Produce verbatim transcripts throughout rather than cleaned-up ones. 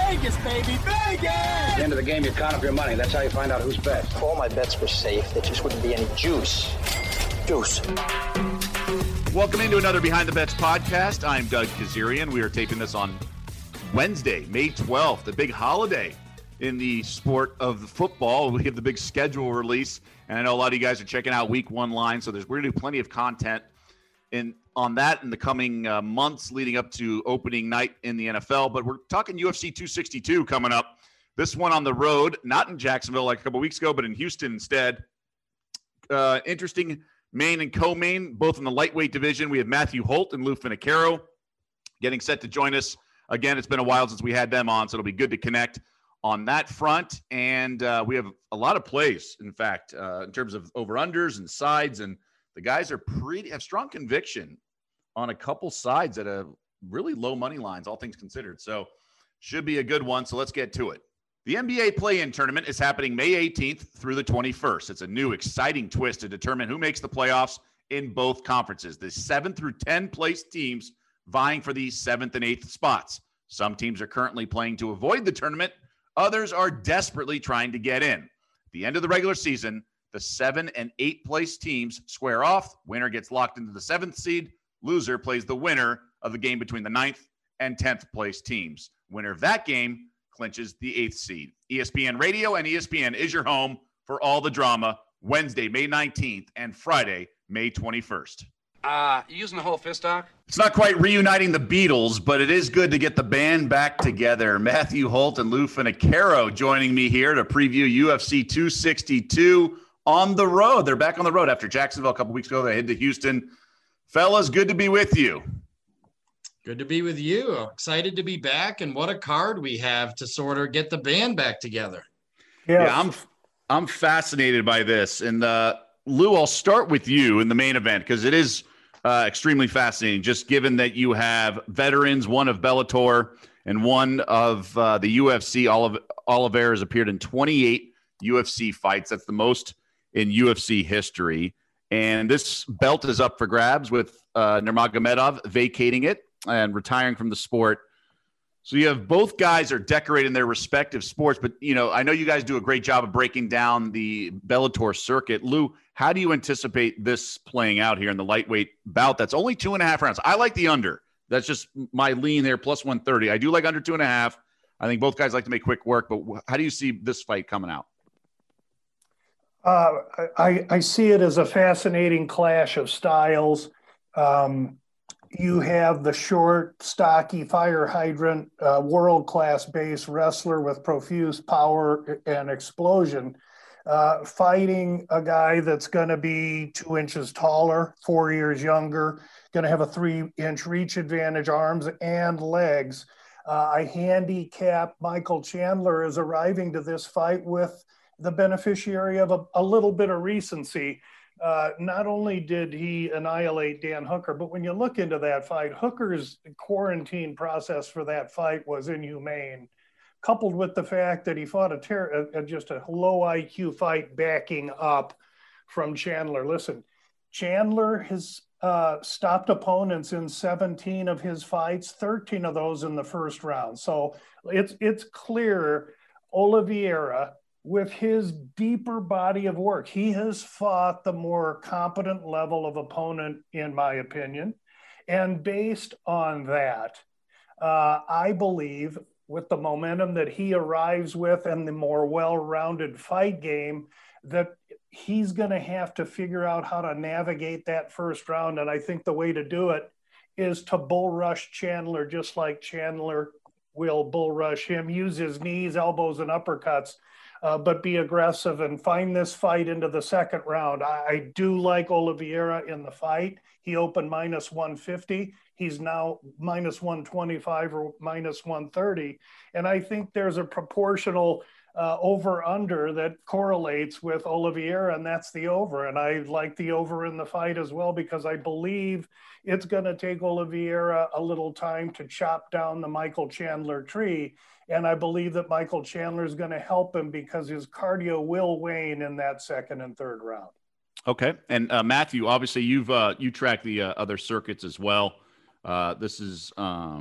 Vegas, baby, Vegas! At the end of the game, you count up your money. That's how you find out who's best. If all my bets were safe, there just wouldn't be any juice. Juice. Welcome into another Behind the Bets podcast. I'm Doug Kazarian. We are taping this on Wednesday, May twelfth, the big holiday in the sport of football. We have the big schedule release, and I know a lot of you guys are checking out week one line, so there's we're going to do plenty of content in on that in the coming uh, months leading up to opening night in the N F L. But we're talking U F C two sixty-two coming up. This one on the road, not in Jacksonville like a couple weeks ago, but in Houston instead. Uh, interesting main and co-main, both in the lightweight division. We have Matthew Holt and Lou Finocchiaro getting set to join us. Again, it's been a while since we had them on, so it'll be good to connect on that front. And uh, we have a lot of plays, in fact, uh, in terms of over-unders and sides. And the guys are pretty have strong conviction on a couple sides at a really low money lines, all things considered. So should be a good one. So let's get to it. The N B A play-in tournament is happening May eighteenth through the twenty-first. It's a new, exciting twist to determine who makes the playoffs in both conferences. The seven through ten placed teams vying for the seventh and eighth spots. Some teams are currently playing to avoid the tournament. Others are desperately trying to get in. At the end of the regular season, the seven and eight placed teams square off. Winner gets locked into the seventh seed. Loser plays the winner of the game between the ninth and tenth placed teams. Winner of that game clinches the eighth seed. E S P N Radio and E S P N is your home for all the drama Wednesday, May nineteenth and Friday, May twenty-first. Uh, you using the whole fist, Doc? It's not quite reuniting the Beatles, but it is good to get the band back together. Matthew Holt and Lou Finocchiaro joining me here to preview U F C two sixty-two on the road. They're back on the road after Jacksonville a couple weeks ago. They head to Houston. Fellas, good to be with you. Good to be with you. Excited to be back, and what a card we have to sort of get the band back together. Yes. Yeah, I'm I'm fascinated by this. And uh, Lou, I'll start with you in the main event because it is uh, extremely fascinating, just given that you have veterans, one of Bellator and one of uh, the U F C. Olive, Oliveira has appeared in twenty-eight U F C fights. That's the most in U F C history. And this belt is up for grabs with uh, Nurmagomedov vacating it and retiring from the sport. So you have both guys are decorating their respective sports, but, you know, I know you guys do a great job of breaking down the Bellator circuit. Lou, how do you anticipate this playing out here in the lightweight bout? That's only two and a half rounds. I like the under. That's just my lean there, plus one thirty. I do like under two and a half. I think both guys like to make quick work, but how do you see this fight coming out? Uh, I, I see it as a fascinating clash of styles. Um, You have the short, stocky, fire hydrant, uh, world-class base wrestler with profuse power and explosion, uh, fighting a guy that's going to be two inches taller, four years younger, going to have a three-inch reach advantage, arms and legs. Uh, I handicap Michael Chandler as arriving to this fight with the beneficiary of a, a little bit of recency. Uh, not only did he annihilate Dan Hooker, but when you look into that fight, Hooker's quarantine process for that fight was inhumane, coupled with the fact that he fought a, ter- a, a just a low I Q fight backing up from Chandler. Listen, Chandler has uh, stopped opponents in seventeen of his fights, thirteen of those in the first round. So it's it's clear Oliveira, with his deeper body of work, he has fought the more competent level of opponent, in my opinion. And based on that, uh, I believe with the momentum that he arrives with and the more well-rounded fight game, that he's going to have to figure out how to navigate that first round. And I think the way to do it is to bull rush Chandler, just like Chandler will bull rush him, use his knees, elbows, and uppercuts. Uh, but be aggressive and find this fight into the second round. I, I do like Oliveira in the fight. He opened minus one fifty. He's now minus one twenty-five or minus one thirty. And I think there's a proportional uh, over-under that correlates with Oliveira, and that's the over. And I like the over in the fight as well because I believe it's going to take Oliveira a little time to chop down the Michael Chandler tree. And I believe that Michael Chandler is going to help him because his cardio will wane in that second and third round. Okay. And uh, Matthew, obviously you've uh, you track the uh, other circuits as well. Uh, this is um,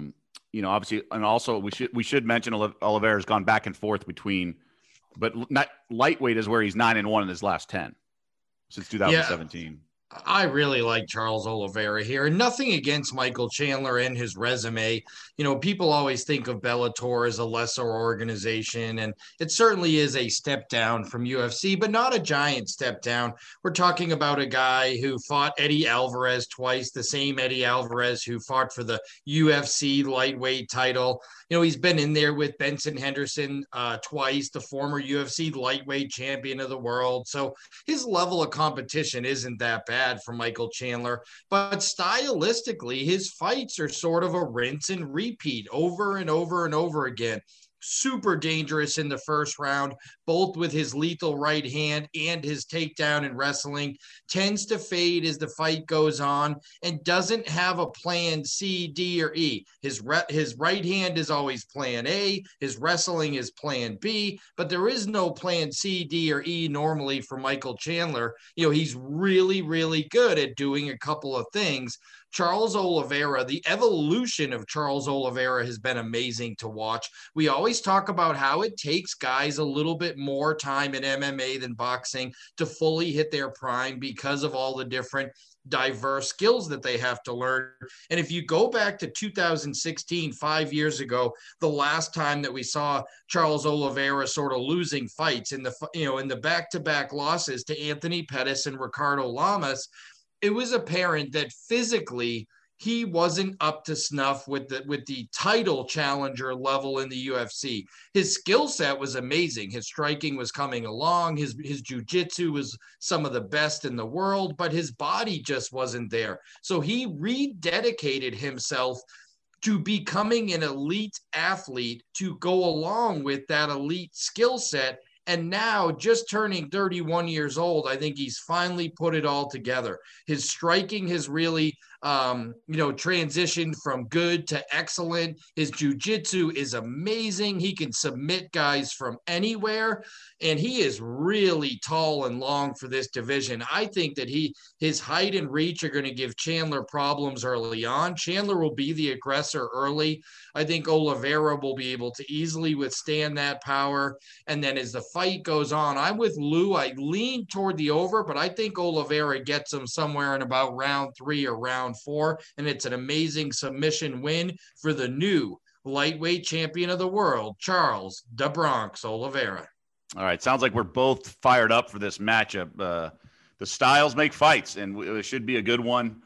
you know, obviously, and also we should we should mention Oliveira has gone back and forth between, but not lightweight is where he's nine and one in his last ten since two thousand seventeen. Yeah. I really like Charles Oliveira here, and nothing against Michael Chandler and his resume. You know, people always think of Bellator as a lesser organization, and it certainly is a step down from U F C, but not a giant step down. We're talking about a guy who fought Eddie Alvarez twice, the same Eddie Alvarez who fought for the U F C lightweight title. You know, he's been in there with Benson Henderson uh, twice, the former U F C lightweight champion of the world. So his level of competition isn't that bad for Michael Chandler, but stylistically, his fights are sort of a rinse and repeat over and over and over again. Super dangerous in the first round, both with his lethal right hand and his takedown in wrestling. Tends to fade as the fight goes on and doesn't have a plan C, D, or E. His, re- his right hand is always plan A. His wrestling is plan B, but there is no plan C, D, or E normally for Michael Chandler. You know, he's really, really good at doing a couple of things. Charles Oliveira, the evolution of Charles Oliveira has been amazing to watch. We always talk about how it takes guys a little bit more time in M M A than boxing to fully hit their prime because of all the different diverse skills that they have to learn. And if you go back to two thousand sixteen, five years ago, the last time that we saw Charles Oliveira sort of losing fights in the, you know, in the back-to-back losses to Anthony Pettis and Ricardo Lamas, it was apparent that physically he wasn't up to snuff with the with the title challenger level in the U F C. His skill set was amazing. His striking was coming along. His his jiu-jitsu was some of the best in the world, but his body just wasn't there. So he rededicated himself to becoming an elite athlete to go along with that elite skill set. And now, just turning thirty-one years old, I think he's finally put it all together. His striking has really, um, you know, transitioned from good to excellent. His jiu-jitsu is amazing. He can submit guys from anywhere, and he is really tall and long for this division. I think that he, his height and reach are going to give Chandler problems early on. Chandler will be the aggressor early. I think Oliveira will be able to easily withstand that power. And then as the fight goes on, I'm with Lou. I lean toward the over, but I think Oliveira gets him somewhere in about round three or round four. And it's an amazing submission win for the new lightweight champion of the world, Charles "Da Bronx" Oliveira. All right. Sounds like we're both fired up for this matchup. Uh, the styles make fights, and it should be a good one.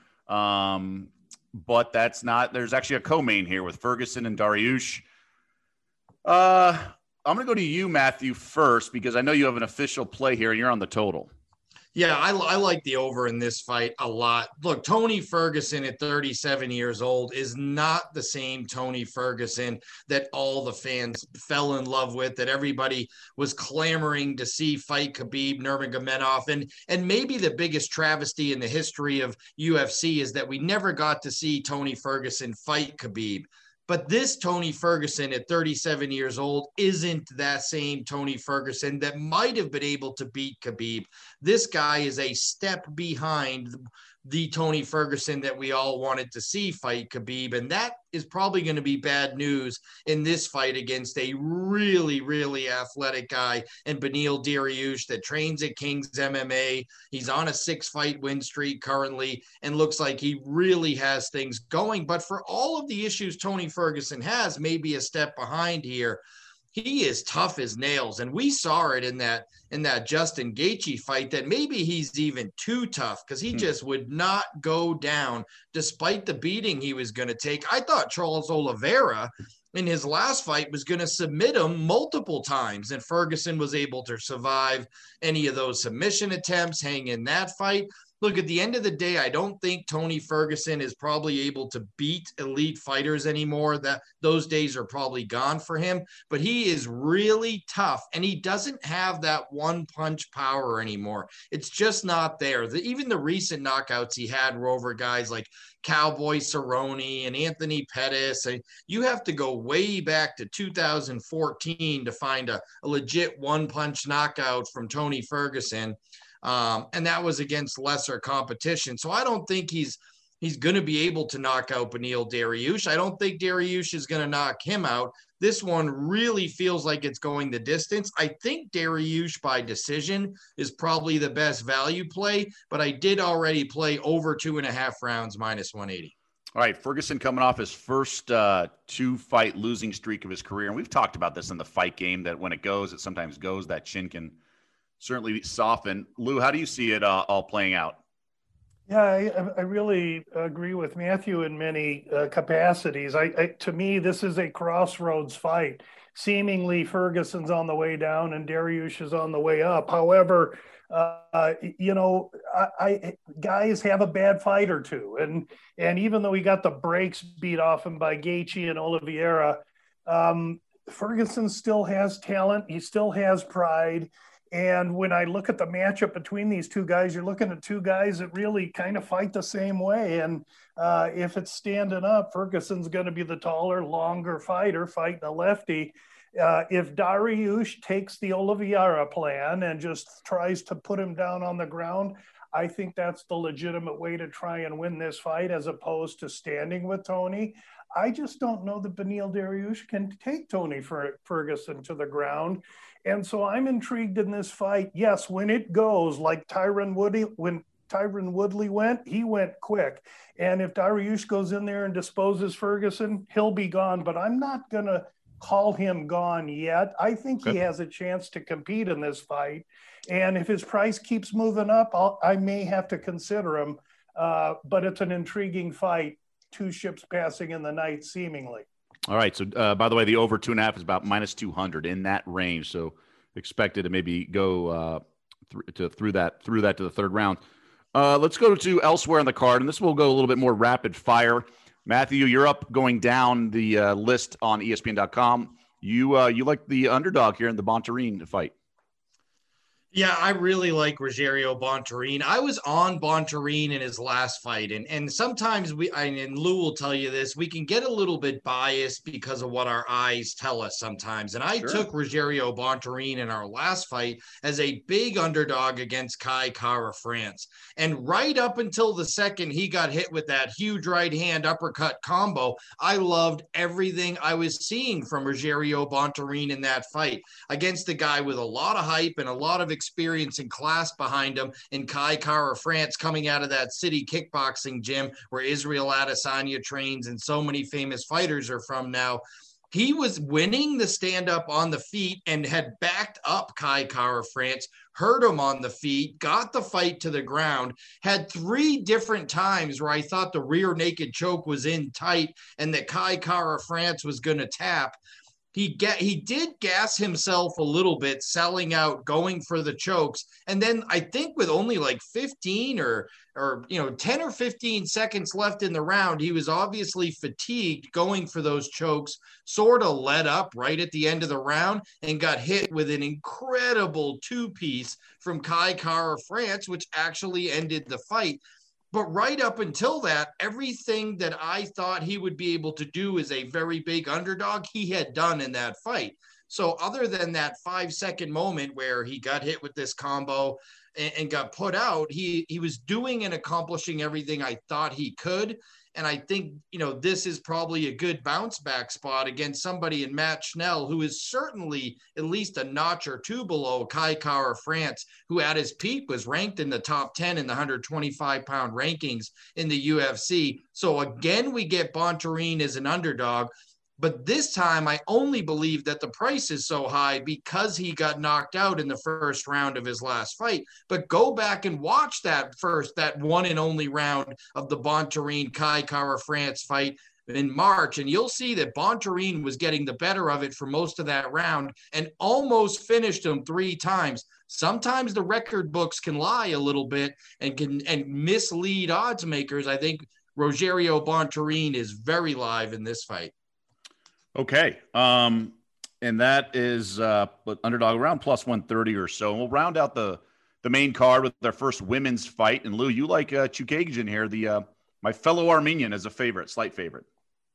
Um, but that's not – there's actually a co-main here with Ferguson and Dariush. Uh, I'm going to go to you, Matthew, first, because I know you have an official play here, and you're on the total. Yeah, I, I like the over in this fight a lot. Look, Tony Ferguson at thirty-seven years old is not the same Tony Ferguson that all the fans fell in love with, that everybody was clamoring to see fight Khabib Nurmagomedov. And, and maybe the biggest travesty in the history of U F C is that we never got to see Tony Ferguson fight Khabib. But this Tony Ferguson at thirty-seven years old isn't that same Tony Ferguson that might have been able to beat Khabib. This guy is a step behind the Tony Ferguson that we all wanted to see fight Khabib. And that is probably going to be bad news in this fight against a really, really athletic guy in Beneil Dariush that trains at King's M M A. He's on a six-fight win streak currently and looks like he really has things going. But for all of the issues Tony Ferguson has, maybe a step behind here, he is tough as nails. And we saw it in that in that Justin Gaethje fight that maybe he's even too tough because he hmm. just would not go down despite the beating he was going to take. I thought Charles Oliveira in his last fight was going to submit him multiple times, and Ferguson was able to survive any of those submission attempts, hang in that fight. Look, at the end of the day, I don't think Tony Ferguson is probably able to beat elite fighters anymore. That those days are probably gone for him, but he is really tough, and he doesn't have that one punch power anymore. It's just not there. The, even the recent knockouts he had were over guys like Cowboy Cerrone and Anthony Pettis. And you have to go way back to two thousand fourteen to find a, a legit one punch knockout from Tony Ferguson. Um, and that was against lesser competition. So I don't think he's he's going to be able to knock out Beneil Dariush. I don't think Dariush is going to knock him out. This one really feels like it's going the distance. I think Dariush by decision is probably the best value play, but I did already play over two and a half rounds minus one eighty. All right, Ferguson coming off his first uh, two-fight losing streak of his career. And we've talked about this in the fight game, that when it goes, it sometimes goes. That chin can certainly soften. Lou, how do you see it uh, all playing out? Yeah, I, I really agree with Matthew in many uh, capacities. I, I, to me, this is a crossroads fight. Seemingly, Ferguson's on the way down and Dariush is on the way up. However, uh, you know, I, I guys have a bad fight or two, and and even though he got the brakes beat off him by Gaethje and Oliveira, um, Ferguson still has talent. He still has pride. And when I look at the matchup between these two guys, you're looking at two guys that really kind of fight the same way. And uh, if it's standing up, Ferguson's going to be the taller, longer fighter fighting a lefty. Uh, if Dariush takes the Oliveira plan and just tries to put him down on the ground, I think that's the legitimate way to try and win this fight, as opposed to standing with Tony. I just don't know that Beneil Dariush can take Tony Ferguson to the ground. And so I'm intrigued in this fight. Yes, when it goes like Tyron Woodley, when Tyron Woodley went, he went quick. And if Dariush goes in there and disposes Ferguson, he'll be gone. But I'm not going to call him gone yet. I think okay. he has a chance to compete in this fight. And if his price keeps moving up, I'll, I may have to consider him. Uh, but it's an intriguing fight. Two ships passing in the night, seemingly. All right. So, uh, by the way, the over two and a half is about minus two hundred, in that range. So, expected to maybe go uh, th- to through that through that to the third round. Uh, let's go to elsewhere on the card, and this will go a little bit more rapid fire. Matthew, you're up going down the uh, list on E S P N dot com. You uh, you like the underdog here in the Bontorin fight. Yeah, I really like Rogerio Bontorin. I was on Bontorin in his last fight, and and sometimes we, and Lou will tell you this, we can get a little bit biased because of what our eyes tell us sometimes. And I Sure. took Rogerio Bontorin in our last fight as a big underdog against Kai Kara France. And right up until the second he got hit with that huge right hand uppercut combo, I loved everything I was seeing from Rogerio Bontorin in that fight against a guy with a lot of hype and a lot of experience and class behind him in Kai Kara France, coming out of that city kickboxing gym where Israel Adesanya trains and so many famous fighters are from now. He was winning the stand-up on the feet and had backed up Kai Kara France, hurt him on the feet, got the fight to the ground, had three different times where I thought the rear naked choke was in tight and that Kai Kara France was going to tap. He get he did gas himself a little bit, selling out, going for the chokes. And then I think with only like fifteen or or you know ten or fifteen seconds left in the round, he was obviously fatigued going for those chokes, sort of let up right at the end of the round and got hit with an incredible two-piece from Kai Kara France, which actually ended the fight. But right up until that, everything that I thought he would be able to do as a very big underdog, he had done in that fight. So other than that five-second moment where he got hit with this combo and, and got put out, he he was doing and accomplishing everything I thought he could. And I think, you know, this is probably a good bounce back spot against somebody in Matt Schnell, who is certainly at least a notch or two below Kai Kara France, who at his peak was ranked in the top ten in the one twenty-five pound rankings in the U F C. So again, we get Bontorin as an underdog. But this time, I only believe that the price is so high because he got knocked out in the first round of his last fight. But go back and watch that first, that one and only round of the Bontorin Kai Kara France fight in March, and you'll see that Bontorin was getting the better of it for most of that round and almost finished him three times. Sometimes the record books can lie a little bit and can and mislead odds makers. I think Rogerio Bontorin is very live in this fight. Okay. Um, and that is uh, underdog around plus one thirty or so. And we'll round out the, the main card with our first women's fight. And Lou, you like uh, Chookagian here, the uh, my fellow Armenian, as a favorite, slight favorite.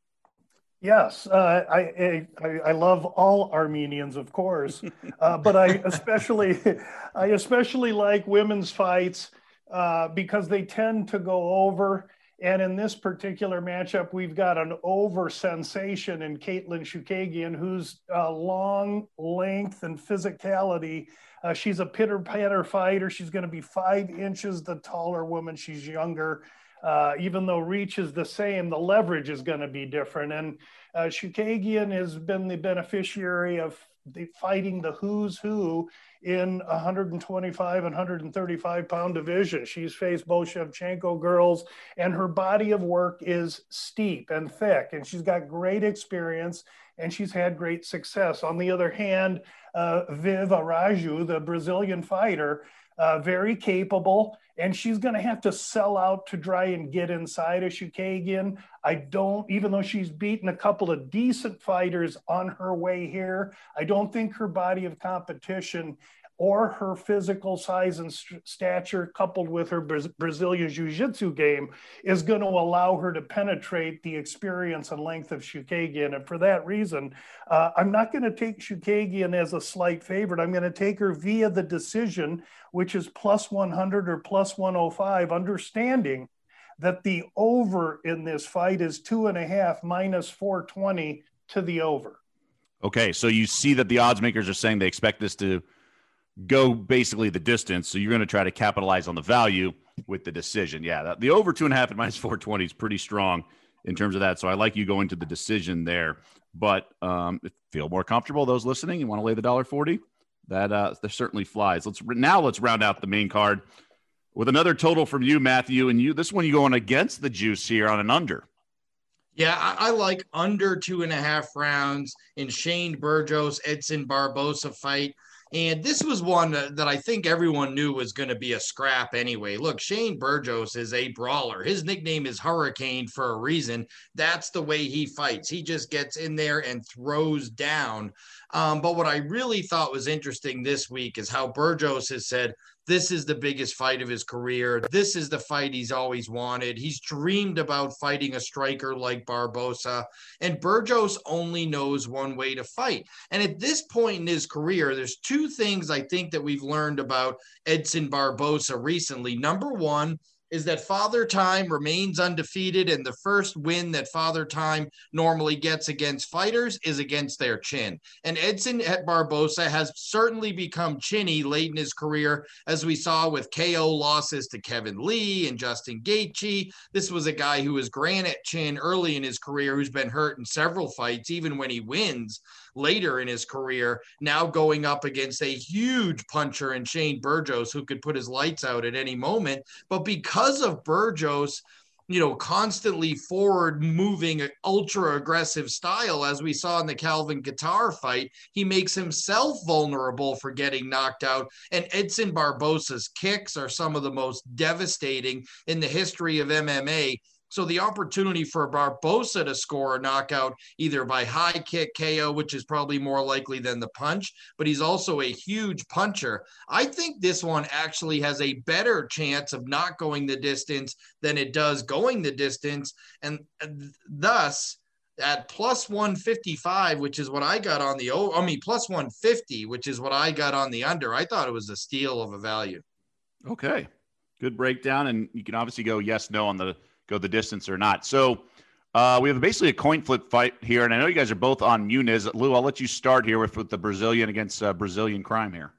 Yes, uh, I, I I love all Armenians, of course, uh, but I especially I especially like women's fights uh, because they tend to go over. And in this particular matchup, we've got an over sensation in Caitlin Chookagian, whose uh, long length and physicality, uh, she's a pitter-patter fighter. She's going to be five inches the taller woman. She's younger. Uh, even though reach is the same, the leverage is going to be different. And uh, Chookagian has been the beneficiary of the fighting the who's who in one twenty-five and one thirty-five pound division. She's faced both Shevchenko girls, and her body of work is steep and thick, and she's got great experience, and she's had great success. On the other hand, uh, Viv Araju, the Brazilian fighter, uh, very capable, and she's going to have to sell out to try and get inside of Chookagian. I don't, even though she's beaten a couple of decent fighters on her way here, I don't think her body of competition or her physical size and st- stature, coupled with her Bra- Brazilian jiu-jitsu game, is going to allow her to penetrate the experience and length of Chookagian. And for that reason, uh, I'm not going to take Chookagian as a slight favorite. I'm going to take her via the decision, which is plus one hundred or plus one oh five, understanding that the over in this fight is two and a half minus four twenty to the over. Okay, so you see that the odds makers are saying they expect this to go basically the distance. So you're going to try to capitalize on the value with the decision. Yeah, the over two and a half at minus four twenty is pretty strong in terms of that. So I like you going to the decision there. But um, if you feel more comfortable, those listening, you want to lay the one dollar forty, that uh, that certainly flies. Let's now let's round out the main card with another total from you, Matthew. And you, this one, you going against the juice here on an under. Yeah, I, I like under two and a half rounds in Shane Burgos, Edson Barbosa fight. And this was one that I think everyone knew was going to be a scrap anyway. Look, Shane Burgos is a brawler. His nickname is Hurricane for a reason. That's the way he fights. He just gets in there and throws down. Um, but what I really thought was interesting this week is how Burgos has said, this is the biggest fight of his career. This is the fight he's always wanted. He's dreamed about fighting a striker like Barbosa, and Burgos only knows one way to fight. And at this point in his career, there's two things I think that we've learned about Edson Barbosa recently. Number one is that Father Time remains undefeated, and the first win that Father Time normally gets against fighters is against their chin. And Edson Barbosa has certainly become chinny late in his career, as we saw with K O losses to Kevin Lee and Justin Gaethje. This was a guy who was granite chin early in his career, who's been hurt in several fights, even when he wins later in his career, now going up against a huge puncher in Shane Burgos, who could put his lights out at any moment. But because of Burgos, you know, constantly forward moving, ultra aggressive style, as we saw in the Calvin Kattar fight, he makes himself vulnerable for getting knocked out. And Edson Barbosa's kicks are some of the most devastating in the history of M M A. So the opportunity for Barbosa to score a knockout either by high kick K O, which is probably more likely than the punch, but he's also a huge puncher. I think this one actually has a better chance of not going the distance than it does going the distance. And thus, at plus one fifty-five, which is what I got on the, I mean, plus one fifty, which is what I got on the under, I thought it was a steal of a value. Okay. Good breakdown. And you can obviously go yes, no on the go the distance or not. So uh, we have basically a coin flip fight here. And I know you guys are both on Muniz. Lou, I'll let you start here with, with the Brazilian against uh, Brazilian crime here.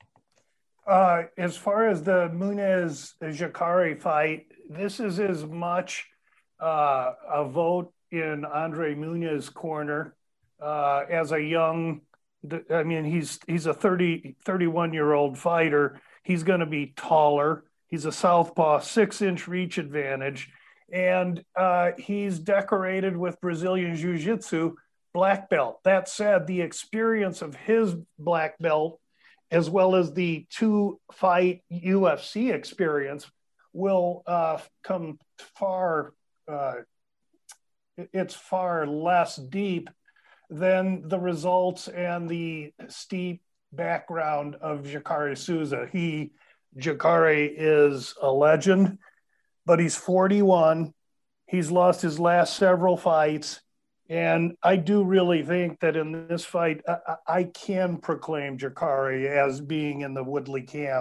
Uh, as far as the Muniz-Jacare fight, this is as much uh, a vote in Andre Muniz corner uh, as a young, I mean, he's he's a thirty, thirty-one-year-old fighter. He's going to be taller. He's a southpaw, six-inch reach advantage. And uh, he's decorated with Brazilian Jiu-Jitsu black belt. That said, the experience of his black belt, as well as the two-fight U F C experience, will uh, come far, uh, it's far less deep than the results and the steep background of Jacare Souza. He, Jacare is a legend, but he's forty-one. He's lost his last several fights. And I do really think that in this fight, I, I can proclaim Jacare as being in the Woodley camp.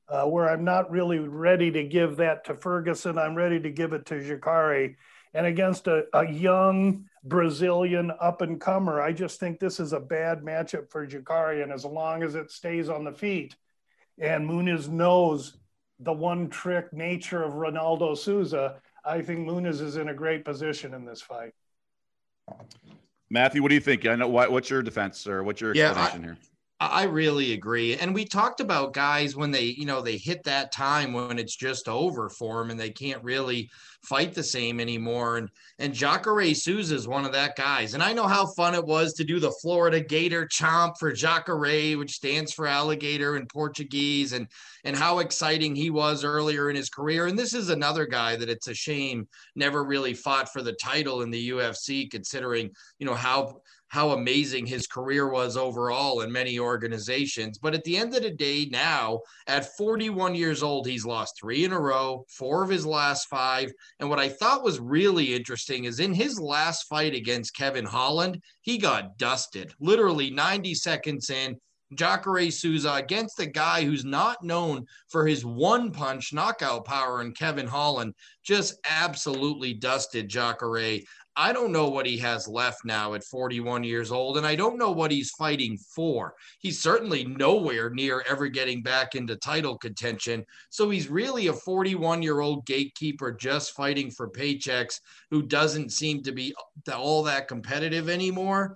uh, where I'm not really ready to give that to Ferguson. I'm ready to give it to Jacare. And against a, a young Brazilian up-and-comer, I just think this is a bad matchup for Jacare. And as long as it stays on the feet, and Muniz knows the one-trick nature of Ronaldo Souza, I think Muniz is in a great position in this fight. Matthew, what do you think? I know what, what's your defense or what's your explanation yeah, I, here? I really agree. And we talked about guys when they, you know, they hit that time when it's just over for them and they can't really fight the same anymore. And and Jacare Souza is one of that guys. And I know how fun it was to do the Florida Gator chomp for Jacare, which stands for alligator in Portuguese, and and how exciting he was earlier in his career. And this is another guy that it's a shame never really fought for the title in the U F C, considering, you know, how how amazing his career was overall in many organizations. But at the end of the day, now at forty-one years old, he's lost three in a row, four of his last five. And what I thought was really interesting is in his last fight against Kevin Holland, he got dusted literally ninety seconds in. Jacare Souza against a guy who's not known for his one punch knockout power, and Kevin Holland just absolutely dusted Jacare. I don't know what he has left now at forty-one years old, and I don't know what he's fighting for. He's certainly nowhere near ever getting back into title contention. So he's really a forty-one-year-old gatekeeper just fighting for paychecks who doesn't seem to be all that competitive anymore.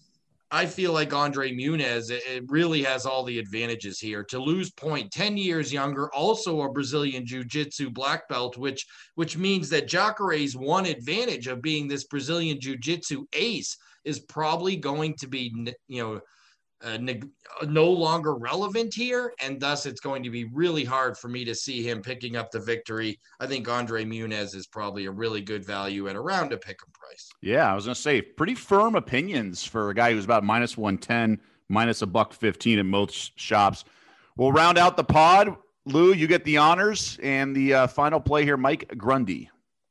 I feel like Andre Muniz, it really has all the advantages here. To lose point, ten years younger, also a Brazilian Jiu-Jitsu black belt, which which means that Jacare's one advantage of being this Brazilian Jiu-Jitsu ace is probably going to be, you know, uh, no longer relevant here, and thus it's going to be really hard for me to see him picking up the victory. I think Andre Muniz is probably a really good value at around a pick 'em price. Yeah, I was going to say pretty firm opinions for a guy who's about minus one ten, minus a buck fifteen in most shops. We'll round out the pod. Lou, you get the honors and the uh, final play here, Mike Grundy.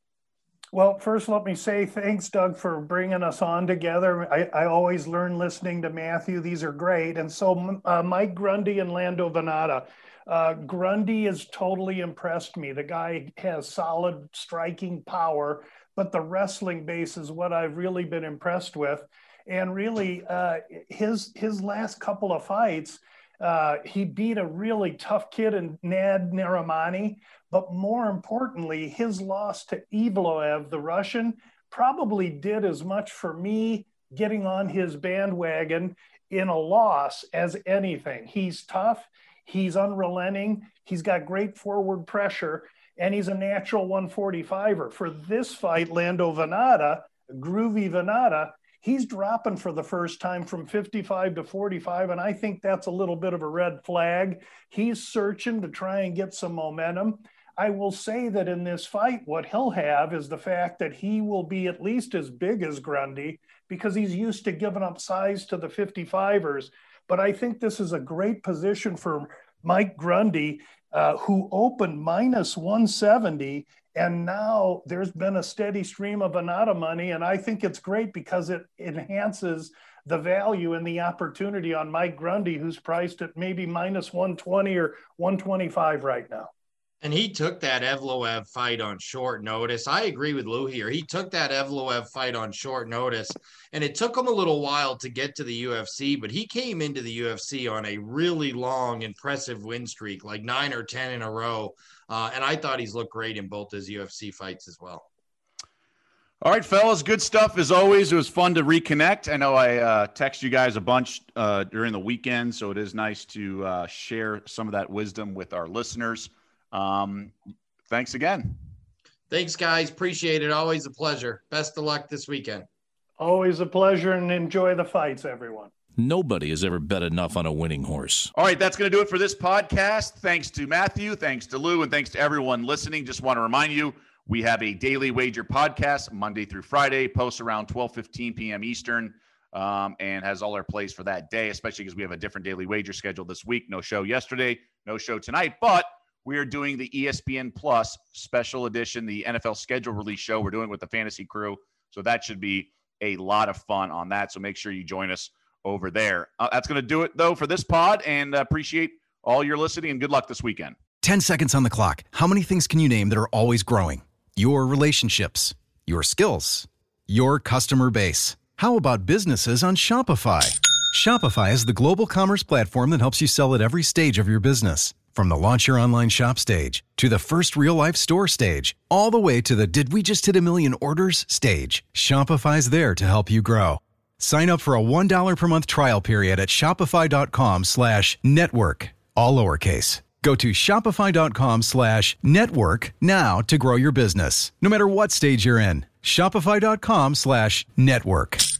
Well, first, let me say thanks, Doug, for bringing us on together. I, I always learn listening to Matthew. These are great. And so uh, Mike Grundy and Lando Venata. Uh, Grundy has totally impressed me. The guy has solid striking power, but the wrestling base is what I've really been impressed with. And really, uh, his his last couple of fights, uh, he beat a really tough kid in Nad Narimani. But more importantly, his loss to Evloev, the Russian, probably did as much for me getting on his bandwagon in a loss as anything. He's tough. He's unrelenting. He's got great forward pressure, and he's a natural one forty-fiver. For this fight, Lando Venata, Groovy Venata, he's dropping for the first time from fifty-five to forty-five, and I think that's a little bit of a red flag. He's searching to try and get some momentum. I will say that in this fight, what he'll have is the fact that he will be at least as big as Grundy because he's used to giving up size to the fifty-fivers. But I think this is a great position for Mike Grundy, uh, who opened minus one seventy, and now there's been a steady stream of Venata money, and I think it's great because it enhances the value and the opportunity on Mike Grundy, who's priced at maybe minus one twenty or one twenty-five right now. And he took that Evloev fight on short notice. I agree with Lou here. He took that Evloev fight on short notice, and it took him a little while to get to the U F C, but he came into the U F C on a really long, impressive win streak, like nine or ten in a row. Uh, and I thought he's looked great in both his U F C fights as well. All right, fellas, good stuff as always. It was fun to reconnect. I know I uh, text you guys a bunch uh, during the weekend, so it is nice to uh, share some of that wisdom with our listeners. Um, thanks again. Thanks, guys. Appreciate it. Always a pleasure. Best of luck this weekend. Always a pleasure, and enjoy the fights, everyone. Nobody has ever bet enough on a winning horse. All right, that's going to do it for this podcast. Thanks to Matthew, thanks to Lou, and thanks to everyone listening. Just want to remind you, we have a daily wager podcast Monday through Friday, posts around twelve fifteen p.m. Eastern, um, and has all our plays for that day, especially because we have a different daily wager schedule this week. No show yesterday, no show tonight, but we are doing the E S P N Plus special edition, the N F L schedule release show we're doing with the fantasy crew. So that should be a lot of fun on that. So make sure you join us over there. Uh, that's going to do it, though, for this pod, and uh, appreciate all your listening, and good luck this weekend. ten seconds on the clock. How many things can you name that are always growing? Your relationships, your skills, your customer base. How about businesses on Shopify? Shopify is the global commerce platform that helps you sell at every stage of your business. From the launch your online shop stage, to the first real-life store stage, all the way to the did we just hit a million orders stage. Shopify's there to help you grow. Sign up for a one dollar per month trial period at shopify.com slash network, all lowercase. Go to shopify.com slash network now to grow your business, no matter what stage you're in. Shopify.com slash network.